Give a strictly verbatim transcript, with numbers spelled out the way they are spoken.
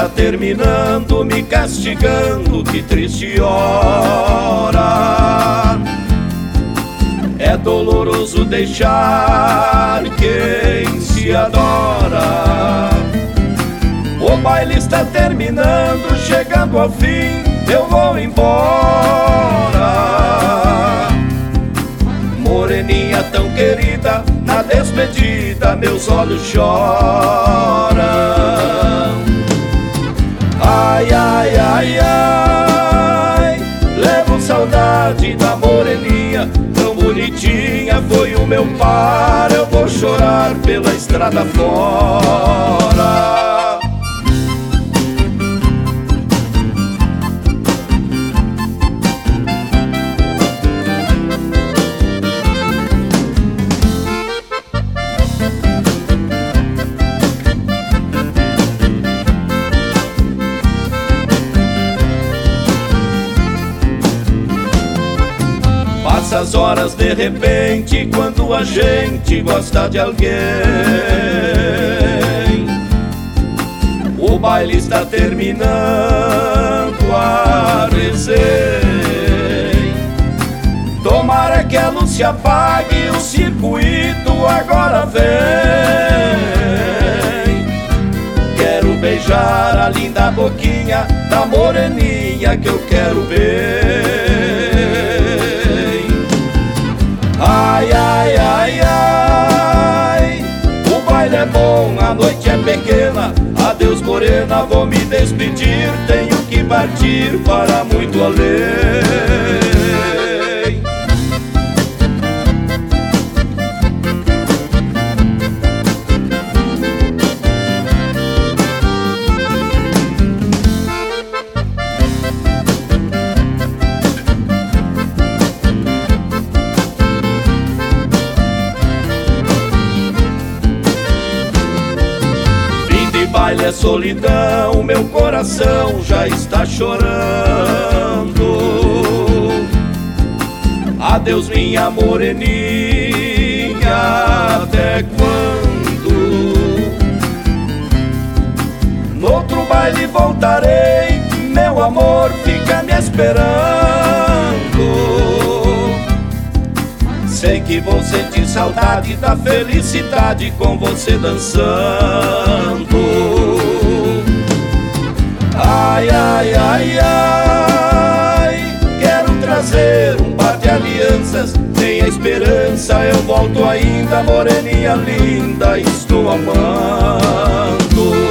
está terminando, me castigando, que triste hora. É doloroso deixar quem se adora. O baile está terminando, chegando ao fim, eu vou embora. Moreninha tão querida, na despedida meus olhos choram. Ai, ai, ai, ai, levo saudade da moreninha, tão bonitinha foi o meu par. Eu vou chorar pela estrada fora. Passa as horas de repente, quando a gente gosta de alguém. O baile está terminando, a resenha. Tomara que a luz se apague, o circuito agora vem. Quero beijar a linda boquinha da moreninha que eu quero ver. Ai, ai, ai, ai, o baile é bom, a noite é pequena. Adeus morena, vou me despedir, tenho que partir para muito além. Baile é solidão, meu coração já está chorando. Adeus minha moreninha, até quando? No outro baile voltarei, meu amor fica me esperando. Sei que vou sentir saudade da felicidade com você dançando. Ai, ai, ai, ai, quero trazer um par de alianças. Tenha esperança, eu volto ainda, moreninha linda, estou amando.